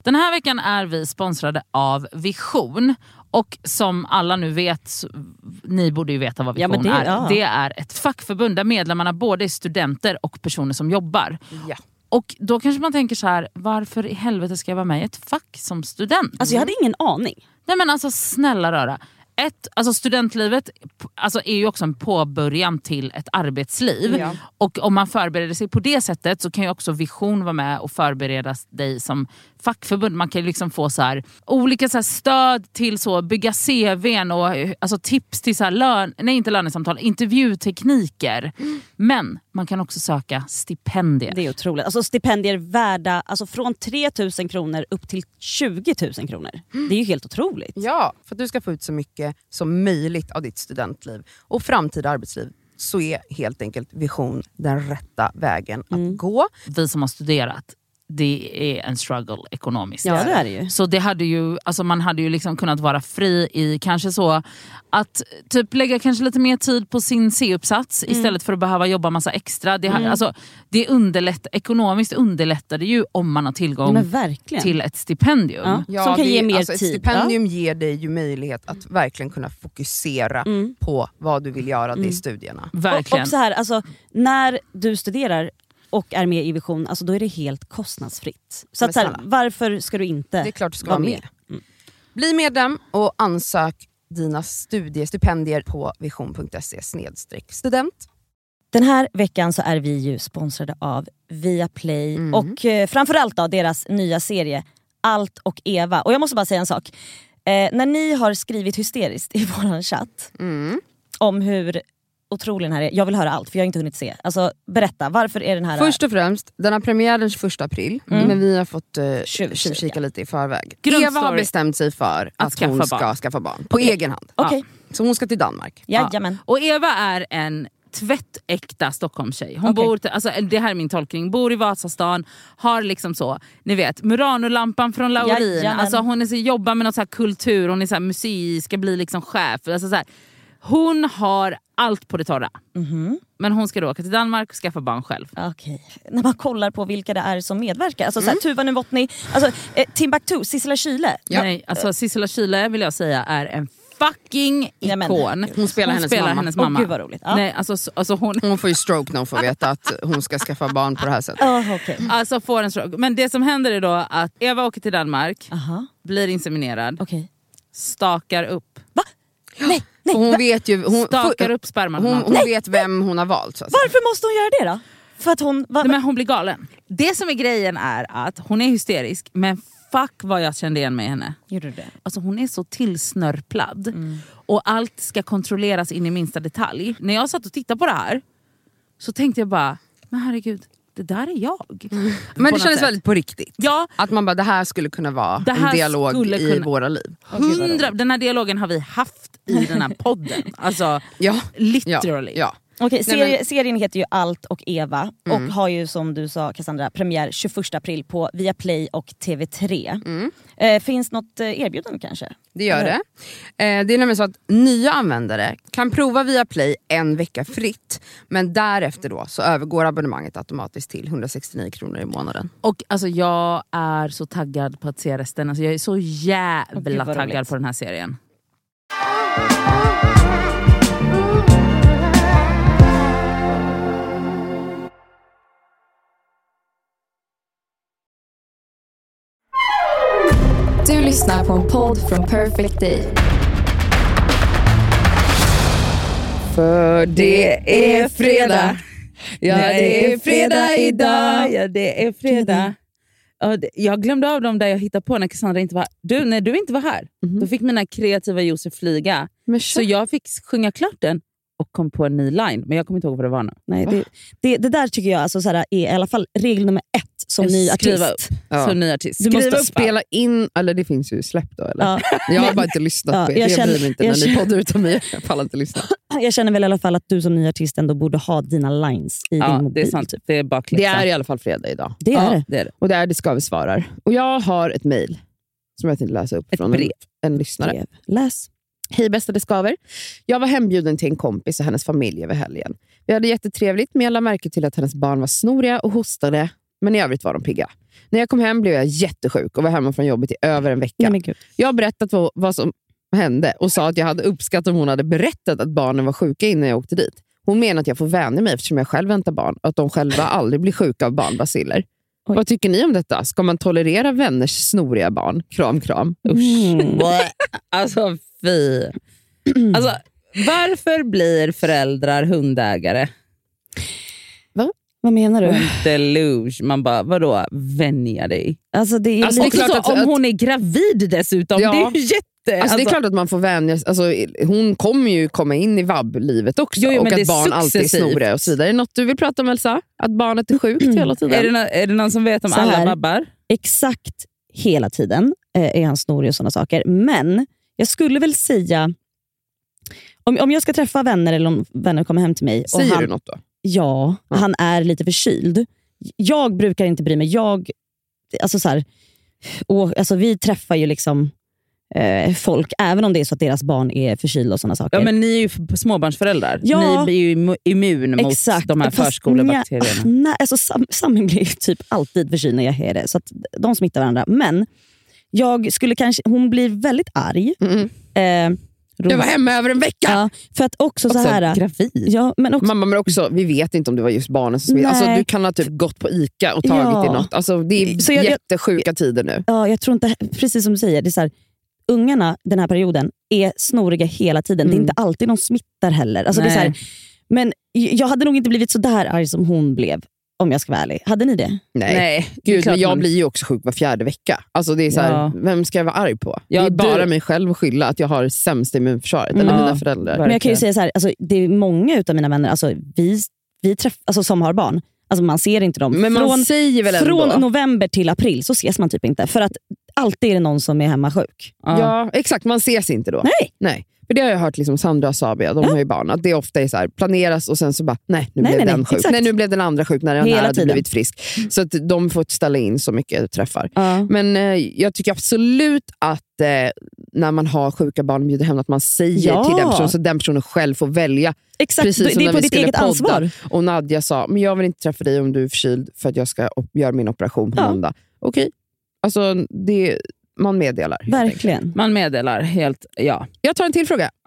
Den här veckan är vi sponsrade av Vision. Och som alla nu vet, ni borde ju veta vad Vision är. Ja. Det är ett fackförbund där medlemmarna både är studenter och personer som jobbar. Ja. Och då kanske man tänker så här, varför i helvete ska jag vara med i ett fack som student? Alltså jag hade ingen aning. Nej men alltså snälla röra. Alltså studentlivet alltså är ju också en påbörjan till ett arbetsliv. Ja. Och om man förbereder sig på det sättet så kan ju också Vision vara med och förbereda dig som fackförbund. Man kan ju liksom få så här olika så här stöd till så bygga CV:n och alltså tips till så här inte lönesamtal, intervjutekniker. Men man kan också söka stipendier. Det är otroligt. Alltså stipendier värda alltså från 3 000 kronor upp till 20 000 kronor. Det är ju helt otroligt. Ja, för att du ska få ut så mycket som möjligt av ditt studentliv och framtida arbetsliv, så är helt enkelt Vision den rätta vägen att gå. Vi som har studerat, det är en struggle ekonomiskt. Ja, det är det ju. Så det hade ju, alltså man hade ju liksom kunnat vara fri i kanske så att typ lägga kanske lite mer tid på sin C-uppsats istället för att behöva jobba massa extra. Det, alltså, det ekonomiskt underlättar det ju om man har tillgång till ett stipendium. Ja, som kan ge mer tid. Ett stipendium ger dig ju möjlighet att verkligen kunna fokusera på vad du vill göra i studierna. Verkligen. Och så här, alltså, när du studerar och är med i Vision, alltså då är det helt kostnadsfritt. Så att så här, varför ska du inte Det är klart du ska vara med. Bli medlem och ansök dina stipendier på vision.se/student. Den här veckan så är vi ju sponsrade av Viaplay och framförallt då deras nya serie Allt och Eva. Och jag måste bara säga en sak. När ni har skrivit hysteriskt i våran chatt om hur otrolig den här är. Jag vill höra allt för jag har inte hunnit se. Alltså berätta, varför är den här... Först och främst, den har premiär den 21 april. Men vi har fått kika lite i förväg. Eva har bestämt sig för att hon ska skaffa barn. På egen hand. Okay. Så hon ska till Danmark. Jajamän. Och Eva är en tvättäkta Stockholmstjej. Hon bor, alltså det här är min tolkning, bor i Vasastan, har liksom så, ni vet, Murano-lampan från Laurin. Alltså hon är så, jobbar med något så här kultur, hon är så här musik, ska bli liksom chef. Alltså så här, hon har allt på det torra. Men hon ska då åka till Danmark och skaffa barn själv. Okej. När man kollar på vilka det är som medverkar. Alltså såhär, Tuva Novotny, alltså Timbuktu, Sissela Kyle. Ja. Nej, alltså Sissela Kyle vill jag säga är en fucking ikon. Hon spelar hennes mamma. Gud vad roligt. Ja. Nej, alltså hon får ju stroke när hon får veta att hon ska skaffa barn på det här sättet. Okay. Alltså får en stroke. Men det som händer är då att Eva åker till Danmark, blir inseminerad, stakar upp. Va? Nej. Hon vet ju, stakar upp sperman. Hon vet vem hon har valt. Så att varför måste hon göra det då? För att hon... Men hon blir galen. Det som är grejen är att hon är hysterisk, men fuck vad jag kände igen mig i henne. Gjorde du det? Alltså hon är så tillsnörplad. Och allt ska kontrolleras in i minsta detalj. När jag satt och tittade på det här så tänkte jag bara, men herregud, det där är jag. Men det kändes väldigt på riktigt. Ja. Att man bara, det här skulle kunna vara en dialog i våra liv. 100, den här dialogen har vi haft i den här podden. Alltså, literally. Ja. Okej, serien heter ju Allt och Eva och har ju, som du sa Cassandra, premiär 21 april på Viaplay och TV3. Finns något erbjudande kanske? Det gör det. Det är nämligen så att nya användare kan prova Viaplay en vecka fritt, men därefter då så övergår abonnemanget automatiskt till 169 kronor i månaden. Och alltså jag är så taggad på att se resten. Alltså jag är så jävla taggad på den här serien. Du lyssnar på en podd från Perfect Day. För det är fredag. Ja, det är fredag idag. Ja, det är fredag. Jag glömde av dem där jag hittade på när Cassandra inte var. När du inte var här, då fick mina kreativa Josef flyga. Så jag fick sjunga klart den och kom på en ny line. Men jag kommer inte ihåg vad det var nu. Nej, det där tycker jag alltså, såhär, är i alla fall regel nummer 1 som ny artist. Som ny artist. Du måste spela in, eller det finns ju släpp då, eller? Ja. Jag har bara inte lyssnat på det. Jag bryr mig inte när ni poddar utan mig. Jag pallar inte lyssna. Jag känner väl i alla fall att du som ny artist ändå borde ha dina lines i din mobil. Det är sant. Det är bara det är i alla fall fredag idag. Det är det. Och det ska vi svarar. Och jag har ett mejl som jag tänkte läsa upp från en lyssnare. Läs. Hej bästa det skaver. Jag var hembjuden till en kompis och hennes familj över helgen. Vi hade jättetrevligt, men jag lade märke till att hennes barn var snoriga och hostade men i övrigt var de pigga. När jag kom hem blev jag jättesjuk och var hemma från jobbet i över en vecka. Jag har berättat vad som hände och sa att jag hade uppskattat om hon hade berättat att barnen var sjuka innan jag åkte dit. Hon menar att jag får vänja mig eftersom jag själv väntar barn och att de själva aldrig blir sjuka av barnbaciller. Vad tycker ni om detta? Ska man tolerera vänners snoriga barn? Kram, kram. Alltså fy. Alltså, varför blir föräldrar hundägare? Vad menar du? Deluge. Man bara, vadå? Vänja dig. Alltså det är, alltså, det är klart att, om hon är gravid dessutom. Ja. Det är ju Alltså, det är klart att man får vänja. Alltså, hon kommer ju komma in i vabb-livet också. Jo, och att barn alltid är snoriga och så vidare. Är det något du vill prata om, Elsa? Att barnet är sjukt hela tiden? Är det någon som vet om så alla vabbar? Exakt hela tiden är han snorig och sådana saker. Men jag skulle väl säga, om jag ska träffa vänner eller om vänner kommer hem till mig. Säger du något då? Ja, han är lite förkyld. Jag brukar inte bry mig. Vi träffar ju liksom folk, även om det är så att deras barn är förkylda och sådana saker. Ja, men ni är ju småbarnsföräldrar. Ja, ni är ju immun mot de här förskolebakterierna. Nej, alltså Sam blir typ alltid förkyld när jag är det. Så att de smittar varandra. Men jag skulle kanske, hon blir väldigt arg. Jag var hemma över en vecka. Ja, för att också så här gravid. Ja, men också, mamma, men också vi vet inte om det var just barnen som smittade. Alltså, du kan ha typ gått på ICA och tagit i något. Alltså, det är jättesjuka tider nu. Ja, jag tror inte, precis som du säger, det är så här, ungarna den här perioden är snoriga hela tiden. Det är inte alltid de smittar heller. Alltså, det är så här, men jag hade nog inte blivit så där arg som hon blev. Om jag ska vara ärlig. Hade ni det? Nej. Gud, men jag blir ju också sjuk var 4:e vecka. Alltså det är så här, vem ska jag vara arg på? Det är bara mig själv att skylla att jag har sämst immunförsvaret. Eller mina föräldrar. Men jag kan ju säga så här, alltså, det är många utav mina vänner, alltså, vi träffar, alltså, som har barn. Alltså man ser inte dem. Men man säger väl ändå. Från november till april så ses man typ inte. För att alltid är det någon som är hemma sjuk. Ja, exakt. Man ses inte då. Nej. För det har jag hört liksom Sandra och Sabia, de har ju barn, att det ofta är så här, planeras och sen så bara, nu blev den sjuk. Nej, nu blev den andra sjuk när den här hade blivit frisk. Så att de får ställa in så mycket träffar. Men jag tycker absolut att när man har sjuka barn bjuder hem att man säger till den personen så den personen själv får välja. Exakt, precis det är på ditt eget ansvar. Och Nadja sa, men jag vill inte träffa dig om du är förkyld för att jag ska göra min operation på måndag. Okej. Alltså det man meddelar. Verkligen. Man meddelar helt, ja. Jag tar en till fråga.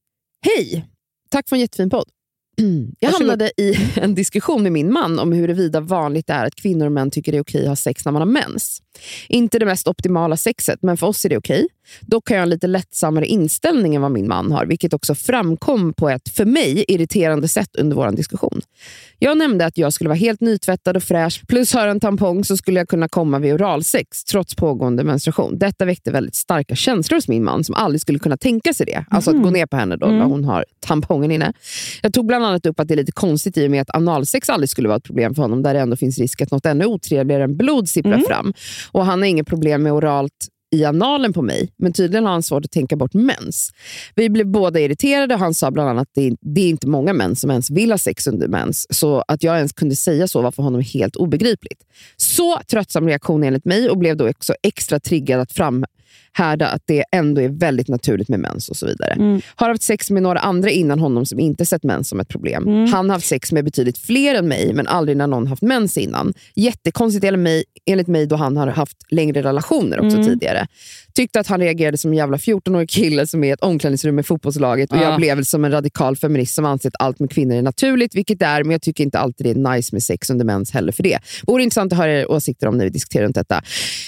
Hej, tack för en jättefin podd. Jag hamnade i en diskussion med min man om huruvida vanligt är att kvinnor och män tycker det är okej att ha sex när man har mens. Inte det mest optimala sexet, men för oss är det okej. Dock har jag en lite lättsammare inställning än vad min man har, vilket också framkom på ett för mig irriterande sätt under vår diskussion. Jag nämnde att jag skulle vara helt nytvättad och fräsch, plus ha en tampong så skulle jag kunna komma vid oralsex trots pågående menstruation. Detta väckte väldigt starka känslor hos min man som aldrig skulle kunna tänka sig det. Alltså att gå ner på henne då när hon har tampongen inne. Jag tog bland annat upp att det är lite konstigt i och med att analsex aldrig skulle vara ett problem för honom, där det ändå finns risk att något ännu otrevligare än blod sipprar fram. Och han har inget problem med oralt i analen på mig, men tydligen har han svårt att tänka bort mens. Vi blev båda irriterade och han sa bland annat att det är inte många män som ens vill ha sex under mens, så att jag ens kunde säga så var för honom helt obegripligt. Så tröttsam reaktion enligt mig och blev då också extra triggad att framhärda att det ändå är väldigt naturligt med mens och så vidare. Har haft sex med några andra innan honom som inte sett mens som ett problem. Han har haft sex med betydligt fler än mig, men aldrig när någon haft mens innan. Jättekonstigt enligt mig då han har haft längre relationer också tidigare. Tyckte att han reagerade som en jävla 14-årig kille som är i ett omklädningsrum med fotbollslaget och jag blev som en radikal feminist som anser att allt med kvinnor är naturligt, vilket det är, men jag tycker inte alltid det är nice med sex under mens heller för det. Vore intressant att höra era åsikter om när vi diskuterar runt detta.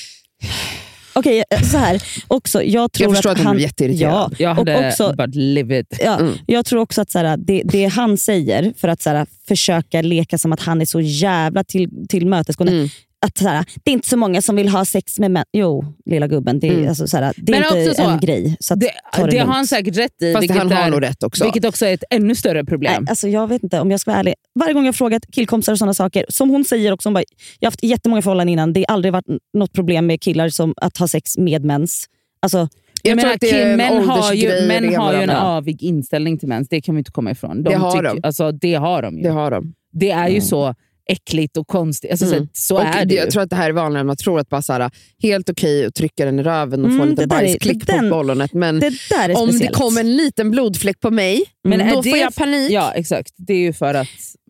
Okej, så här också, jag förstår att han blir jätteirriterad. Jag hade också, but live it. Jag tror också att så här, det han säger för att så här, försöka leka som att han är så jävla tillmötesgående. Att så här, det är inte så många som vill ha sex med män. Jo, lilla gubben, det är, alltså, så här, det är inte så, en grej. Så att, det har han säkert rätt i. Fast han har nog rätt också. Vilket också är ett ännu större problem. Nej, alltså, jag vet inte, om jag ska vara ärlig. Varje gång jag har frågat killkompisar och sådana saker, som hon säger också, jag har haft jättemånga förhållanden innan. Det har aldrig varit något problem med killar som att ha sex med mens. Alltså, jag menar att män har ju en avig inställning till mens. Det kan vi inte komma ifrån. Det har de. Alltså, det har de ju. Det har de. Det är ju så äckligt och konstigt. Alltså, så är det ju. Jag tror att det här är vanligare än man tror, att bara så här, helt okej att trycka den i röven och få en liten bajsklick på bollonet. Men om det kommer en liten blodfläck på mig, då får jag panik. Ja, exakt. Det är ju för att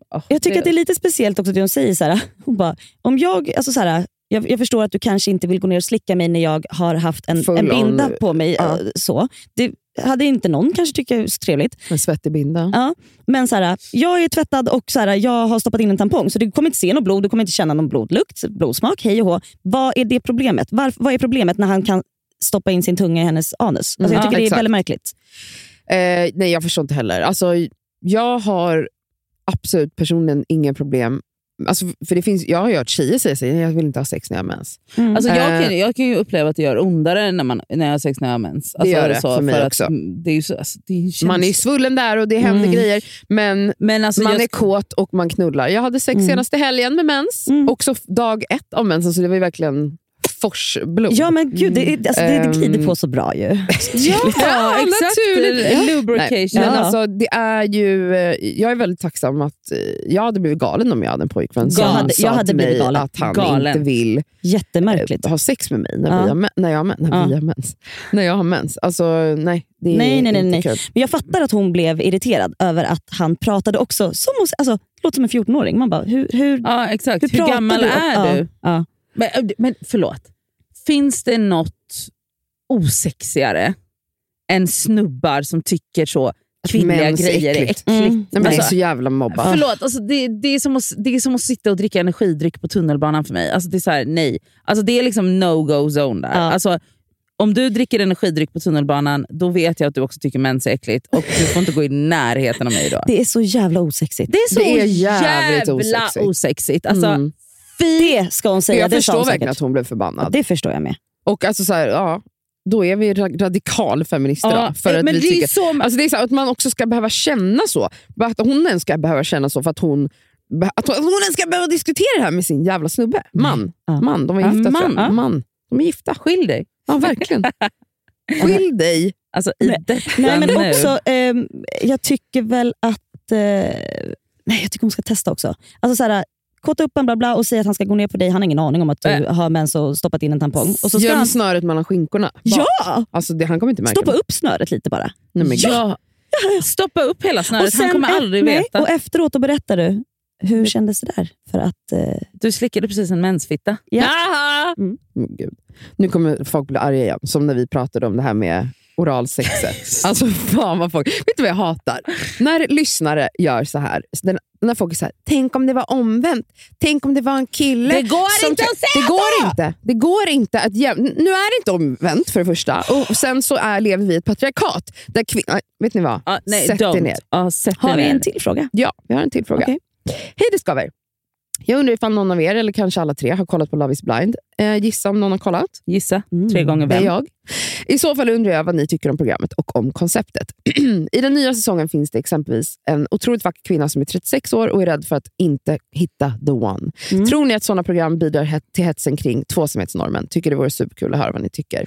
Jag tycker att det är lite speciellt också det hon säger så här. Hon bara, om jag, alltså så här, jag förstår att du kanske inte vill gå ner och slicka mig när jag har haft en binda på mig. Så. Det hade inte någon kanske tycka är så trevligt. En svettig binda. Ja, men så här, jag är tvättad och så här, jag har stoppat in en tampong. Så du kommer inte se någon blod, du kommer inte känna någon blodlukt, blodsmak, hej och hå. Vad är det problemet? Vad är problemet när han kan stoppa in sin tunga i hennes anus? Alltså, jag tycker det är väldigt märkligt. Nej, jag förstår inte heller. Alltså, jag har absolut personligen ingen problem. Alltså, för det finns, jag har hört tjejer säga sig, jag vill inte ha sex när jag har mens. Alltså, jag kan ju uppleva att det gör ondare när jag har sex när jag har mens. Alltså, det gör det så, för mig också. Det är ju så, alltså, man är svullen där och det händer grejer. Men alltså, man är kåt och man knullar. Jag hade sex senaste helgen med mens. Också dag 1 av mensen, så det var ju verkligen forsblod. Ja men gud, det glider på så bra ju. Ja, naturligt. Lubrication. Men alltså, det är ju, jag är väldigt tacksam att jag hade blivit galen om jag hade en pojkvän som sa hade till mig galen. att han inte vill jättemärkligt ha sex med mig när jag har mens. Alltså nej, det är inte kul. Men jag fattar att hon blev irriterad över att han pratade också som alltså, låter som en 14-åring. Man bara, ja, exakt. Hur gammal är du? Ja. Men förlåt. Finns det något osexigare än snubbar som tycker så kvinnliga grejer är äckligt? Nej, men det är så jävla mobbat. Förlåt, alltså det är som att sitta och dricka energidryck på tunnelbanan för mig. Alltså det är så här, nej. Alltså det är liksom no-go zone där. Alltså, om du dricker energidryck på tunnelbanan, då vet jag att du också tycker mens är äckligt. Och du får inte gå i närheten av mig då. Det är så jävla osexigt. Det är så jävla osexigt. Alltså, det ska hon säga. Jag förstår verkligen att hon blev förbannad. Ja, det förstår jag med. Och alltså så här, då är vi radikal feminister. Ja, för att men vi det tycker, är så... alltså det är så att man också ska behöva känna så. Att hon ens ska behöva känna så för att hon ens ska behöva diskutera det här med sin jävla snubbe. Man, de är gifta. Man, de är gifta. Skill dig. Ja, verkligen. Skill dig. Alltså, nej, men också, jag tycker väl att jag tycker hon ska testa också. Alltså så här, kåta upp en bla bla och säga att han ska gå ner på dig. Han har ingen aning om att du har mens och stoppat in en tampong. Och så ska han snöret mellan skinkorna. Ja! Alltså han kommer inte märka. Stoppa upp snöret lite bara. Nej, men stoppa upp hela snöret. Och sen, han kommer aldrig veta. Och efteråt då berättar du. Hur kändes det där? För att du slickade precis en mensfitta. Ja. Gud. Nu kommer folk bli arga igen. Som när vi pratade om det här med oralsexet. Alltså fan vad folk... Vet du vad jag hatar? När lyssnare gör så här. När folk är så här, tänk om det var omvänt. Tänk om det var en kille. Det går inte att säga det går inte att nu är det inte omvänt för det första. Och sen så lever vi i ett patriarkat. Där vet ni vad? Sätt er ner. Har vi en till fråga? Ja, vi har en till fråga. Okay. Hej Discover. Jag undrar ifall någon av er, eller kanske alla 3, har kollat på Love is blind. Gissa om någon har kollat. Gissa. 3 gånger vem? Det är jag. I så fall undrar jag vad ni tycker om programmet och om konceptet. I den nya säsongen finns det exempelvis en otroligt vacker kvinna som är 36 år och är rädd för att inte hitta the one. Tror ni att sådana program bidrar till hetsen kring tvåsamhetsnormen? Tycker det vore superkul att höra vad ni tycker.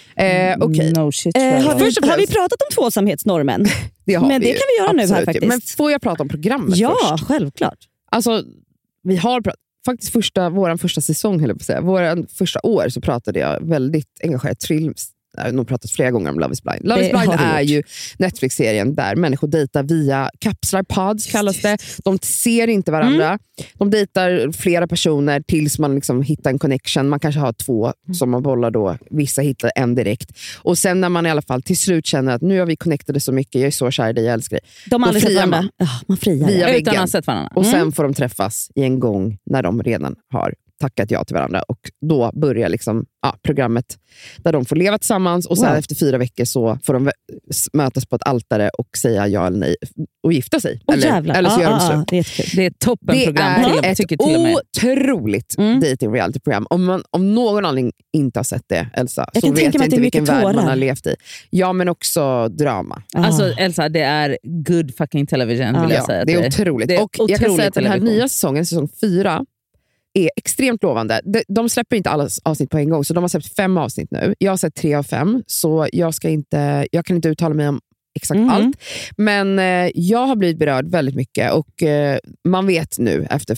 Okay. No shit, har vi pratat om tvåsamhetsnormen? Men det kan vi göra nu här faktiskt. Men får jag prata om programmet först? Ja, självklart. Alltså, vi har faktiskt vår första säsong, eller på att säga. Vår första år så pratade jag väldigt engagerat jag har nog pratat flera gånger om Love is blind. Love is blind är ju Netflix-serien där människor dejtar via kapslar, pods kallas det. De ser inte varandra. De dejtar flera personer tills man liksom hittar en connection. Man kanske har 2 som man bollar då. Vissa hittar en direkt. Och sen när man i alla fall till slut känner att nu har vi connectade så mycket, jag är så kär i dig, jag älskar dig. De har aldrig sett varandra. Man friar via väggen. Utan att ha sett varandra. Och sen får de träffas i en gång när de redan har tackat ja till varandra. Och då börjar liksom, programmet där de får leva tillsammans. Och sen efter 4 veckor så får de mötas på ett altare och säga ja eller nej och gifta sig. Eller så gör de slut. Det är ett toppenprogram. Det är ett otroligt dating reality-program. Om någon anledning inte har sett det, Elsa, så vet jag inte vilken värld man har levt i. Ja, men också drama. Alltså Elsa, det är good fucking television vill jag säga. Det är otroligt. Det är och jag kan säga att den här nya säsongen, säsong 4, är extremt lovande. De släpper inte alla avsnitt på en gång, så de har släppt 5 avsnitt nu. Jag har sett 3 av 5, så jag kan inte uttala mig om exakt allt. Men jag har blivit berörd väldigt mycket och man vet nu efter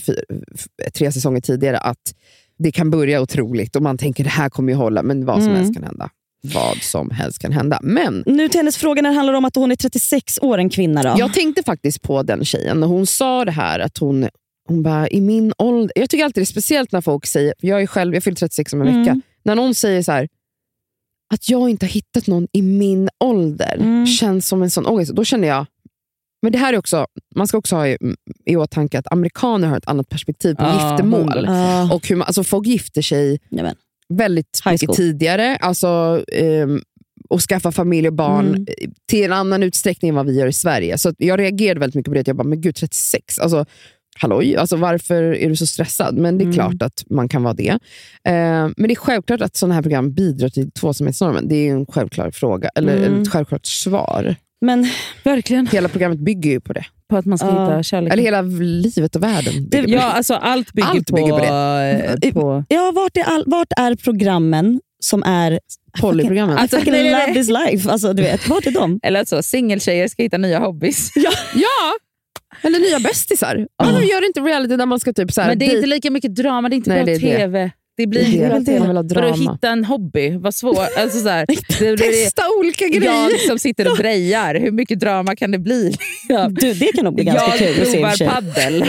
3 säsonger tidigare att det kan börja otroligt och man tänker det här kommer ju hålla, men vad som helst kan hända. vad som helst kan hända. Men nu till hennes fråga när det handlar om att hon är 36 år, en kvinna då. Jag tänkte faktiskt på den tjejen när hon sa det här att hon bara, i min ålder, jag tycker alltid det är speciellt när folk säger, jag fyller 36 om en vecka, när någon säger så här, att jag inte har hittat någon i min ålder känns som en sån ångest. Då känner jag, men det här är också, man ska också ha i åtanke att amerikaner har ett annat perspektiv på giftermål. Och hur alltså folk gifter sig väldigt mycket tidigare. Alltså, och skaffa familj och barn till en annan utsträckning än vad vi gör i Sverige. Så jag reagerade väldigt mycket på det. Att jag bara, men gud, 36. Alltså, halloj, alltså varför är du så stressad? Men det är klart att man kan vara det. Men det är självklart att sådana här program bidrar till tvåsamhetsnormen. Det är ju en självklar fråga, eller ett självklart svar. Men verkligen. Hela programmet bygger ju på det. På att man ska hitta kärlek. Eller hela livet och världen. Alltså allt bygger på det. Ja, vart är programmen som är Polyprogrammen? Alltså, love is life. Alltså, du vet, vart är de? Eller alltså, singeltjejer ska hitta nya hobbys. Ja! Eller nya bästisar. Man gör inte reality där man ska typ så här. Men det är inte lika mycket drama, det är inte bra tv. Det blir för att hitta en hobby. Vad svårt. Alltså, så här, testa olika grejer. Jag som sitter och brejar. Hur mycket drama kan det bli? Du, det kan nog bli ganska kul. Jag provar paddel.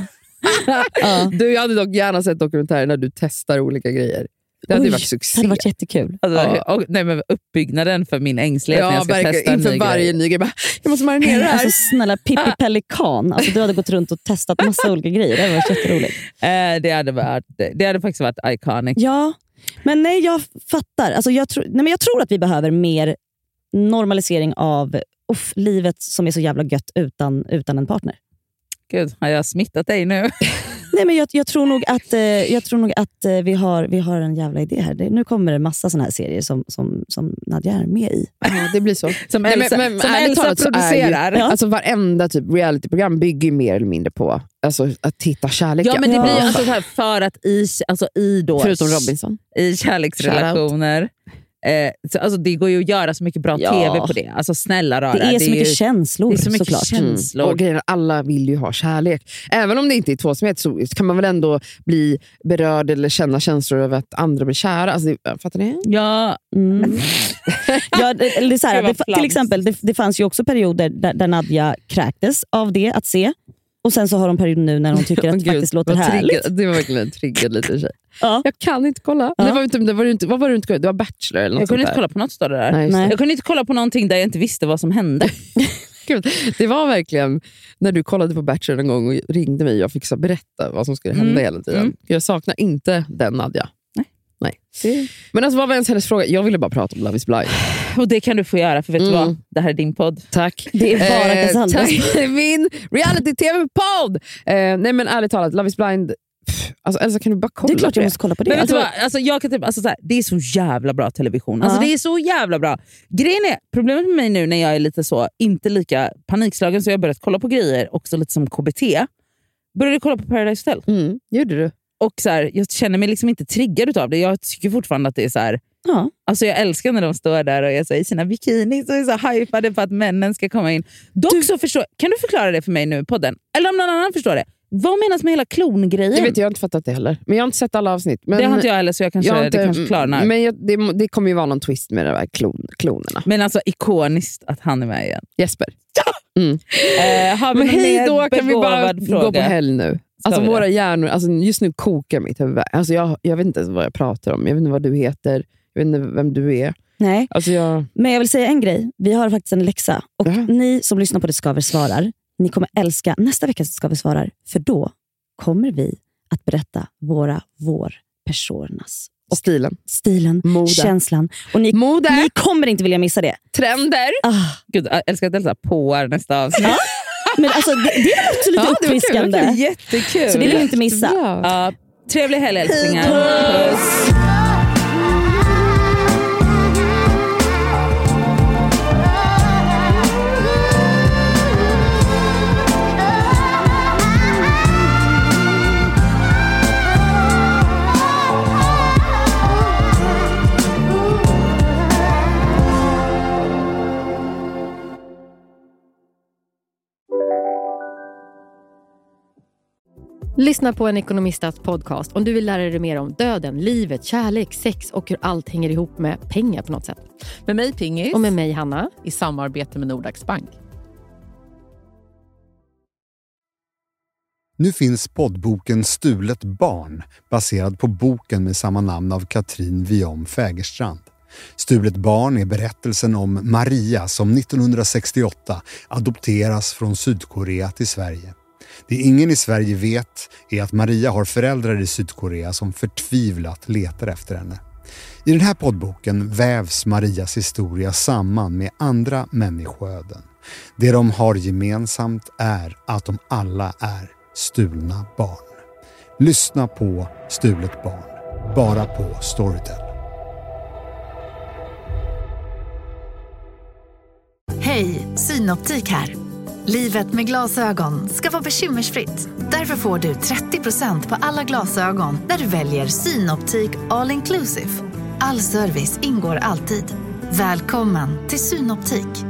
Jag hade dock gärna sett dokumentärer när du testar olika grejer. Det hade varit succé. Det hade varit jättekul. Alltså, men uppbyggnaden för min ängslighet när jag ska testa en ny inför varje ny grej. Jag måste marinera det här. Alltså, snälla Pippi Pelikan. Alltså, du hade gått runt och testat massa olika grejer. Det hade varit jätteroligt. Det hade faktiskt varit iconic. Ja, men nej, jag fattar. Alltså, jag tror att vi behöver mer normalisering av livet som är så jävla gött utan en partner. Gud, har jag smittat dig nu? Nej, men jag tror nog att vi har en jävla idé här. Nu kommer det massa såna här serier som Nadja är med i. Ja, det blir så. Som Elsa producerar. Alltså varenda typ realityprogram bygger mer eller mindre på att hitta kärleken. Ja, men det blir alltså så här för att i då förutom Robinson. I kärleksrelationer. Så, alltså, det går ju att göra så mycket bra tv på det. Alltså, snälla rara. Det är så mycket känslor. Det är så mycket känslor. Och grejer, alla vill ju ha kärlek. Även om det inte är tvåsamhet så kan man väl ändå bli berörd eller känna känslor över att andra blir kära. Alltså, fattar ni? Ja. Ja, det är så här, till exempel, det fanns ju också perioder där Nadja kräktes av det att se. Och sen så har de perioden nu när hon tycker att det faktiskt låter härligt. Det var verkligen en triggad liten tjej. Ja. Jag kan inte kolla. Ja. Vad var det inte? Det var Bachelor eller något. Jag kunde inte kolla på något större där. Nej. Jag kunde inte kolla på någonting där jag inte visste vad som hände. Det var verkligen när du kollade på Bachelor en gång och ringde mig och jag fick så berätta vad som skulle hända hela tiden. Jag saknar inte den Nadja. Nej. Men alltså, vad var ens hennes fråga? Jag ville bara prata om Love is blind. Och det kan du få göra, för vet du vad? Det här är din podd. Tack. Det är bara Cassandra. Min reality-tv-podd! Nej, men ärligt talat, Love is blind. Alltså, Elsa, kan du bara kolla? Det är klart jag måste kolla på det. Men vet du vad? Alltså, jag kan typ, så här, det är så jävla bra television. Alltså, det är så jävla bra. Grejen är, problemet med mig nu när jag är lite så, inte lika panikslagen, så jag har börjat kolla på grejer också lite som KBT. Började kolla på Paradise Hotel. Gjorde du? Och så här, jag känner mig liksom inte triggad utav det. Jag tycker fortfarande att det är så här. Ja. Alltså jag älskar när de står där och jag säger i sina bikinis och är så hypade på att männen ska komma in. Dock så kan du förklara det för mig nu i podden? Eller om någon annan förstår det. Vad menas med hela klongrejen? Jag har inte fattat det heller. Men jag har inte sett alla avsnitt. Men det har inte jag heller, så det kanske klarnar. Men det kommer ju vara någon twist med de här klonerna. Men alltså ikoniskt att han är med igen. Jesper. Har vi men hej då, kan vi bara gå på helg nu. Alltså våra hjärnor, alltså just nu kokar mitt huvud. Alltså jag vet inte ens vad jag pratar om. Jag vet inte vad du heter. Jag vet inte vem du är. Nej, alltså men jag vill säga en grej. Vi har faktiskt en läxa. Och ni som lyssnar på Det Skaver svarar, ni kommer älska nästa veckas Det Skaver svarar. För då kommer vi att berätta vårpersonernas stilen, mode, känslan. Och ni kommer inte vilja missa det. Trender. Gud, jag älskar att Elsa påar nästa avsnitt. Men alltså, det är också lite uppfriskande. Det var jättekul. Så det vill ni inte missa. Trevlig helg, älsklingar. Puss. Lyssna på en ekonomistats podcast om du vill lära dig mer om döden, livet, kärlek, sex och hur allt hänger ihop med pengar på något sätt. Med mig Pingis. Och med mig Hanna. I samarbete med Nordax Bank. Nu finns poddboken Stulet barn, baserad på boken med samma namn av Katrin Viom Fägerstrand. Stulet barn är berättelsen om Maria som 1968 adopteras från Sydkorea till Sverige. Det ingen i Sverige vet är att Maria har föräldrar i Sydkorea som förtvivlat letar efter henne. I den här poddboken vävs Marias historia samman med andra människoöden. Det de har gemensamt är att de alla är stulna barn. Lyssna på Stulet barn, bara på Storytel. Hej, Synoptik här. Livet med glasögon ska vara bekymmersfritt. Därför får du 30% på alla glasögon när du väljer Synoptik All Inclusive. All service ingår alltid. Välkommen till Synoptik.